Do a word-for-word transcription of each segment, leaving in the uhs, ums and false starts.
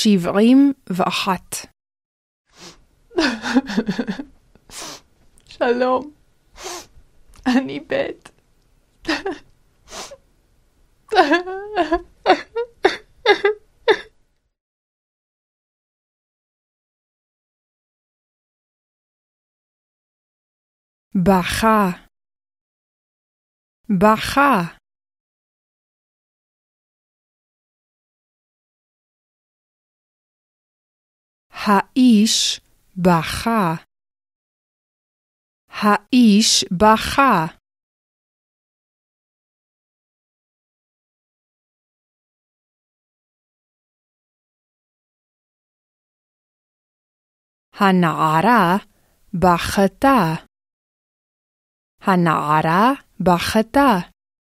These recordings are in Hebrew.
שבעים ואחת. שלום, אני בית. בכה, בכה. האיש בכה, האיש בכה. הנערה בכתה, הנערה בכתה.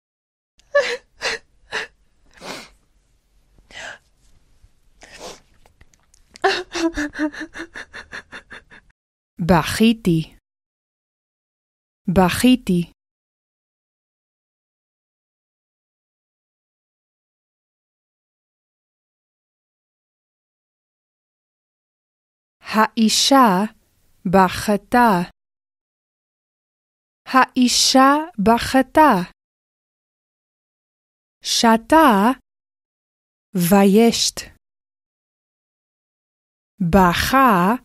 בכיתי, בכיתי. האישה בכתה, האישה בכתה. שתה וישת. בכה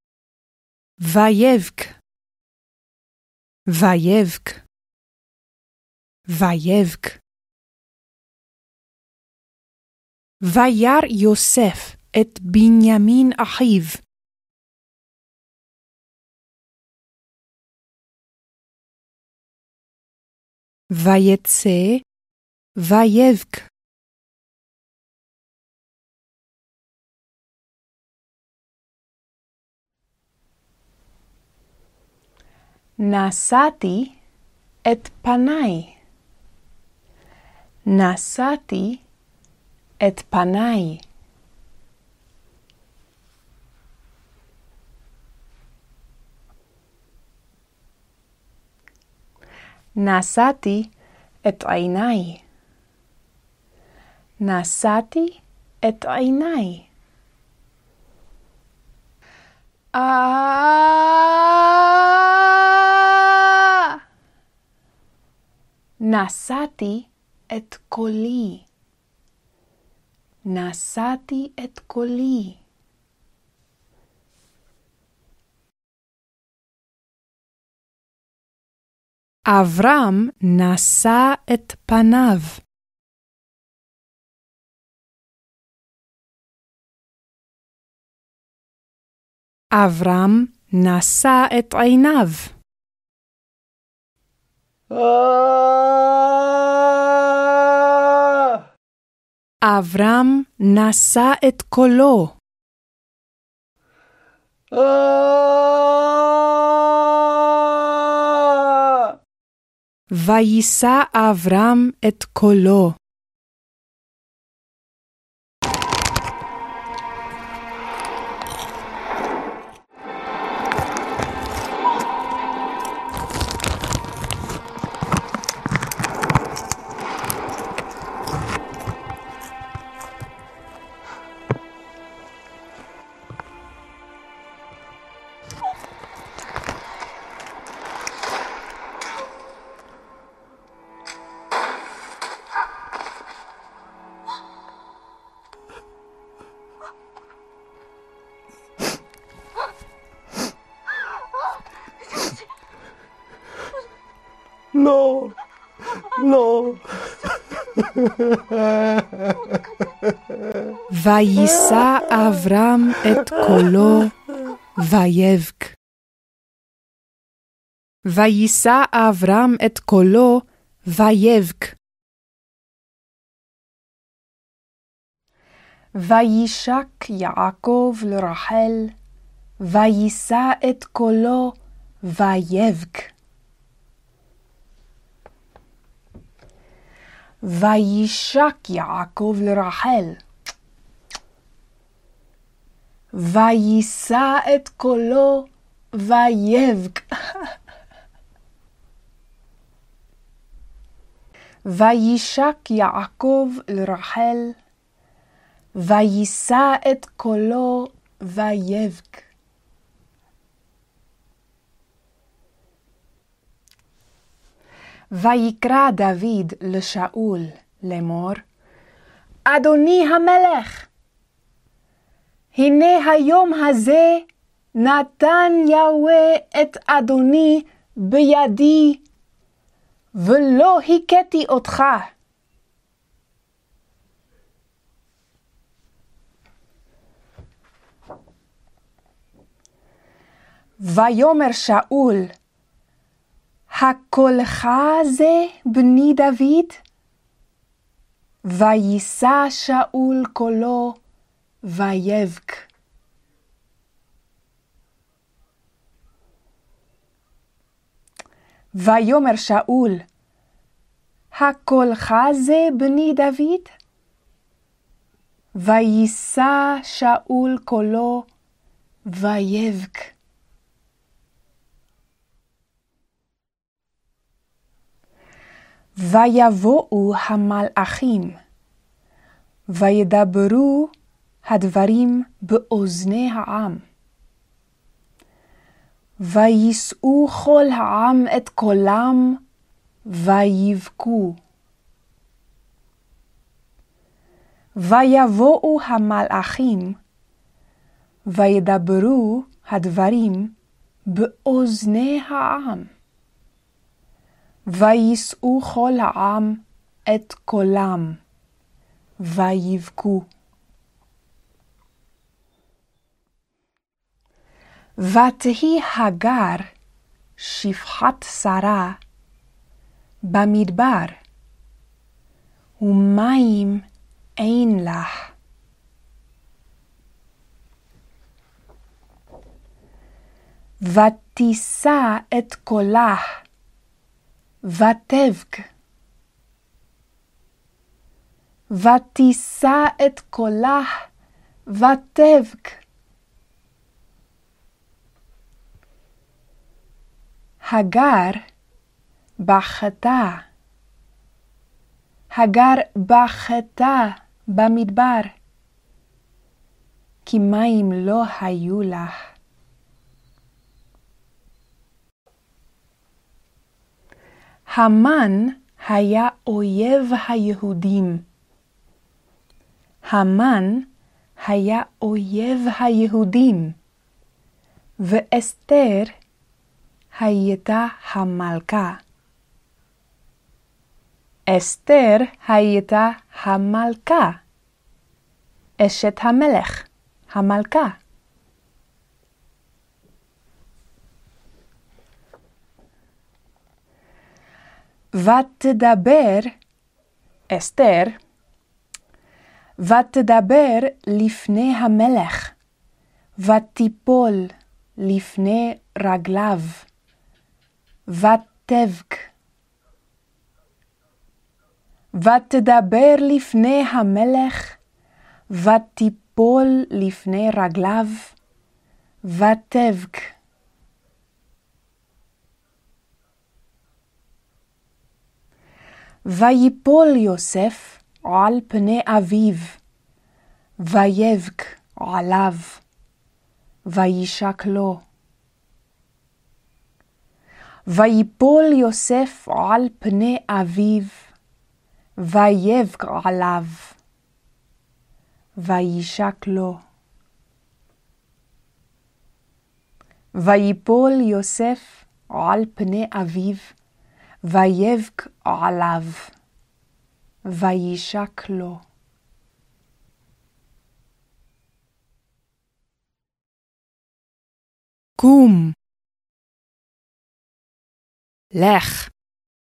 ויבק, ויבק, ויבק. וירא יוסף את בנימין אחיו. ויצא ויבק. נשאתי את פניי, נשאתי את פניי. נשאתי את עיניי, נשאתי את עיניי. נשאתי את קולי, נשאתי את קולי. אברהם נשא את פניו. אברהם נשא את עיניו. אברהם נשא את קולו. ויישא אברהם את קולו. לא, לא. ויישא אברהם את קולו ויבק. ויישא אברהם את קולו ויבק. וישק יעקב לרחל, ויישא את קולו ויבק. וישק יעקב לרחל, ויישא את קולו ויבק. וישק יעקב לרחל, וישא את קולו ויבק. ויקרא דוד לשאול לאמור, אדוני המלך, הנה היום הזה נתן יהוה את אדוני בידי, ולא הכיתי אותך. ויאמר שאול, הקולך זה בני דוד? וישא שאול קולו ויבק. ויאמר שאול, הקולך זה בני דוד? וישא שאול קולו ויבק. ויבואו המלאכים, וידברו הדברים באוזני העם. ויישאו כל העם את קולם, ויבכו. ויבואו המלאכים, וידברו הדברים באוזני העם. ויישאו כל העם את קולם, ויבכו. ותהי הגר שפחת שרה במדבר, ומים אין לך. ותישא את קולך, ותבק. ותישא את קולך, ותבק. הגר בכתה. הגר בכתה במדבר, כי מים לא היו לך. המן היה אויב היהודים. המן היה אויב היהודים, ואסתר הייתה המלכה. אסתר הייתה המלכה, אשת המלך, המלכה. ותדבר אסתר, ותדבר לפני המלך, ותיפול לפני רגליו, ותבק. ותדבר לפני המלך, ותיפול לפני רגליו, ותבק. ויפול יוסף על פני אביו, ויבק עליו, וישק לו. ויפול יוסף על פני אביו, ויבק עליו, וישק לו. ויפול יוסף על פני אביו, ויבק עליו, וישק לו. קום, לך,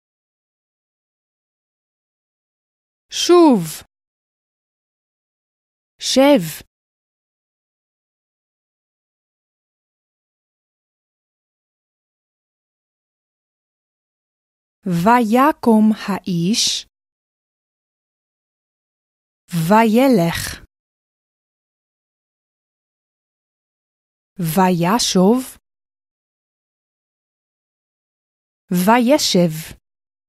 שוב, שב. ויקום האיש, וילך, וישוב, וישב.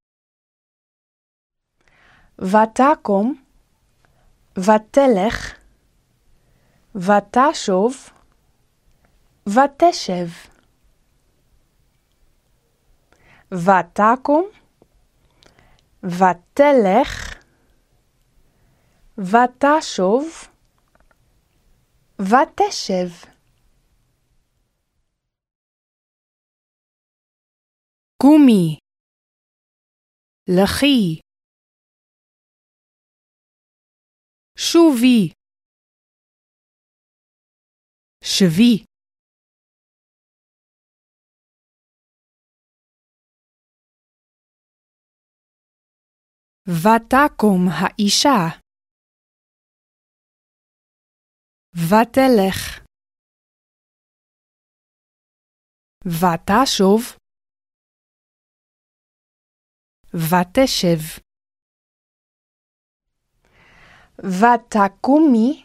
ותקום, ותלך, ותשוב, ותשב. ותקום, ותלך, ותשוב, ותשב. קומי, לכי, שובי, שבי. ותקום האישה, ותלך, ותשוב, ותשב. ותקומי,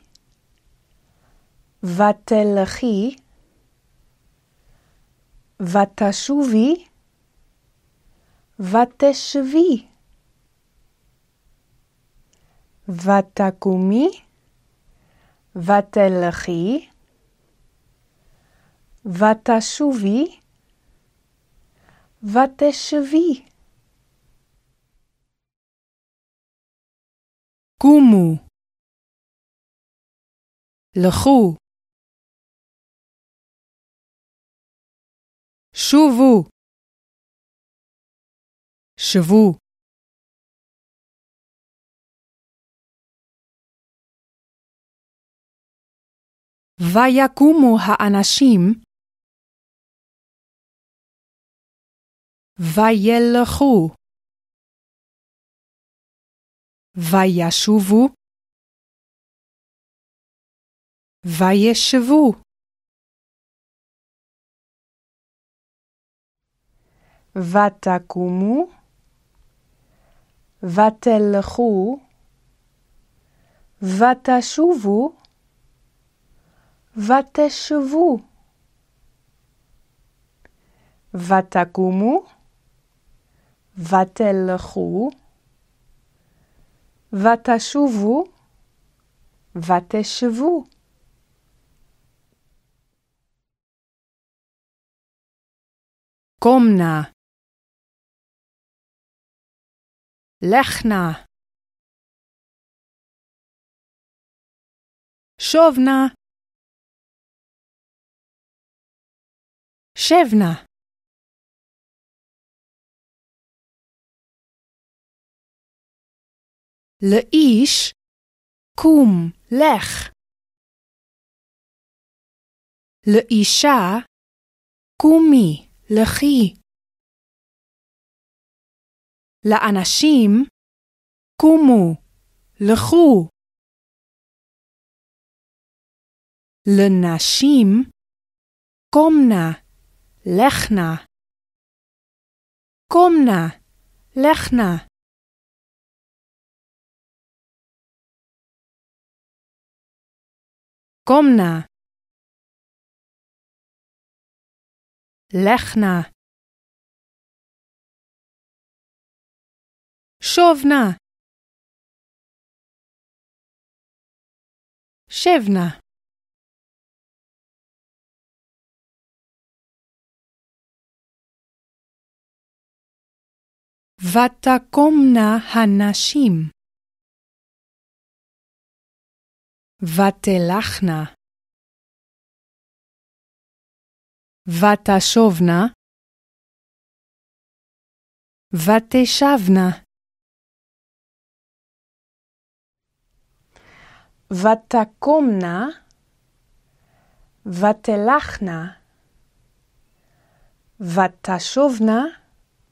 ותלכי, ותשובי, ותשבי. ותקומי, ותלכי, ותשובי, ותשבי. קומו, לכו, שובו, שבו. ויקומו האנשים, וילכו, וישובו, וישבו. ותקומו, ותלכו, ותשובו, ותשבו. ותקומו, ותלכו, ותשובו, ותשבו. קומנה, לכנה, שובנה, שבנה. לאיש, קום, לך. לאישה, קומי, לכי. לאנשים, קומו, לכו. לנשים, קומנה, לכנה. קומנה, לכנה. קומנה, לכנה. שובנה, שבנה. ותקומנה הנשים, ותלכנה, ותשובנה, ותשבנה. ותקומנה, ותלכנה, ותשובנה,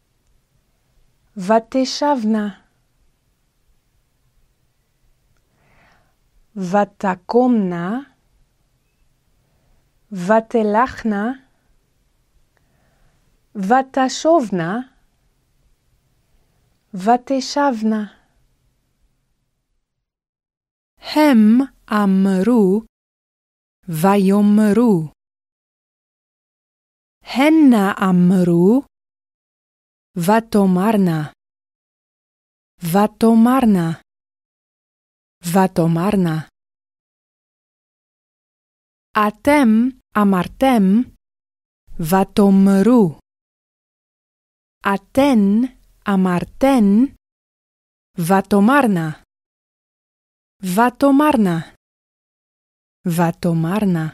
ותשבנה. ותקומנה, ותלכנה, ותשובנה, ותשבנה. הם אמרו, ויאמרו. הנה אמרו, ותאמרנה. ותאמרנה. ותאמרנה. אתם אמרתם ותאמרו. אתן אמרתן ותאמרנה. ותאמרנה. ותאמרנה.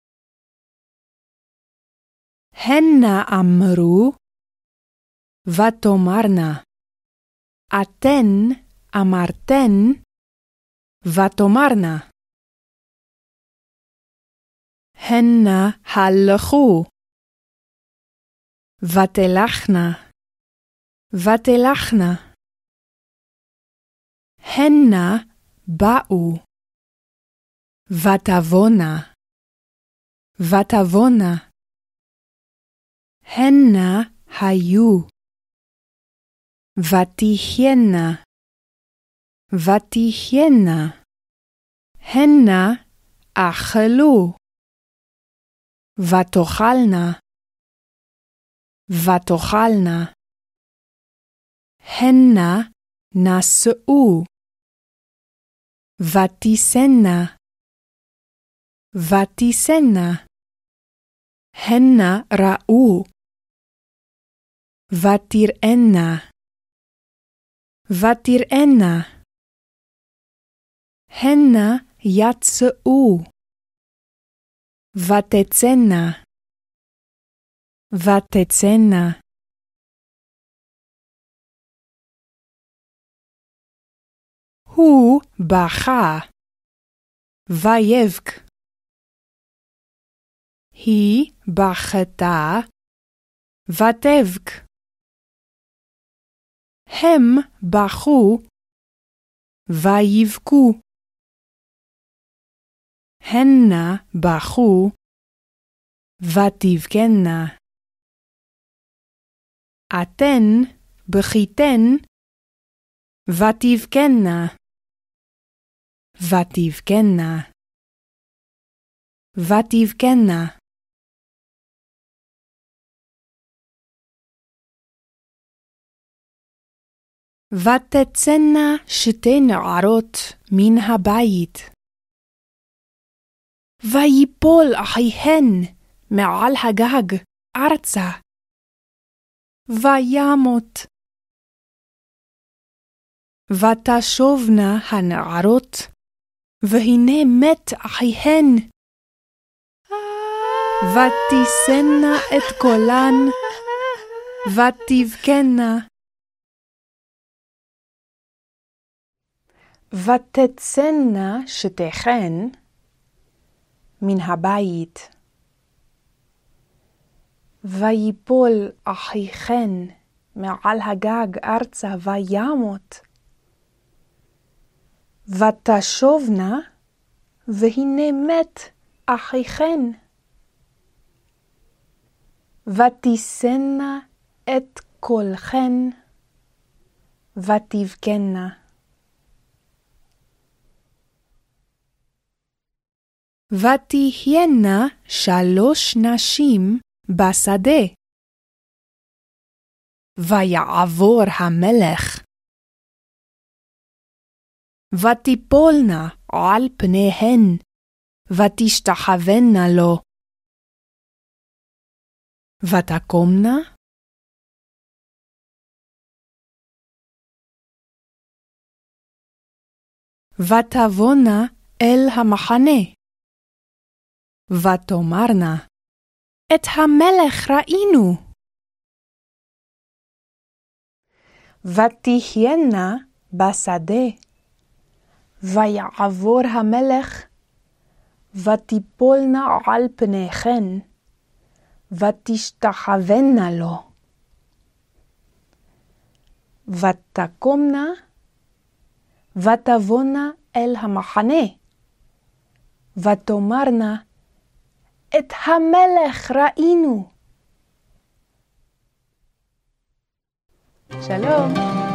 הנה אמרו ותאמרנה. אתן אמרתן ותאמרנה. הנה הלכו ותלכנה. ותלכנה. הנה באו ותבונה. ותבונה. הנה היו ותחיינה. ותחיינה. הנה אכלו ותאכלנה. ותאכלנה. הנה נשאו ותישאנה. ותישאנה. הנה ראו ותראינה. ותראינה. הנה יצאו ותצאנה. ותצאנה. הוא בכה ויבק. היא בכתה ותבק. הם בכו ויבכו. הנה בכו ותבכנה. אתן בכיתן ותבכנה. ותבכנה. ותבכנה. ותצאנה שתי נערות מן הבית. ויפול אחיהן מעל הגג ארצה. וימות. ותשובנה הנערות, והנה מת אחיהן. ותישאנה את קולן, ותבכנה. ותצאנה שתיכן מן הבית. ויפול אחיכן מעל הגג ארצה וימות. ותשובנה, והנה מת אחיכן. ותישאנה את קולכן, ותבכנה. ותהיינה שלוש נשים בשדה. ויעבור המלך. ותיפולנה על פניהן, ותשתחוונה לו. ותקומנה. ותבואנה אל המחנה. ותאמרנה, את המלך ראינו. ותהיינה בשדה. ויעבור המלך, ותיפולנה על פניכן, ותשתחוונה לו. ותקומנה, ותבואנה אל המחנה. ותאמרנה, את המלך ראינו. שלום.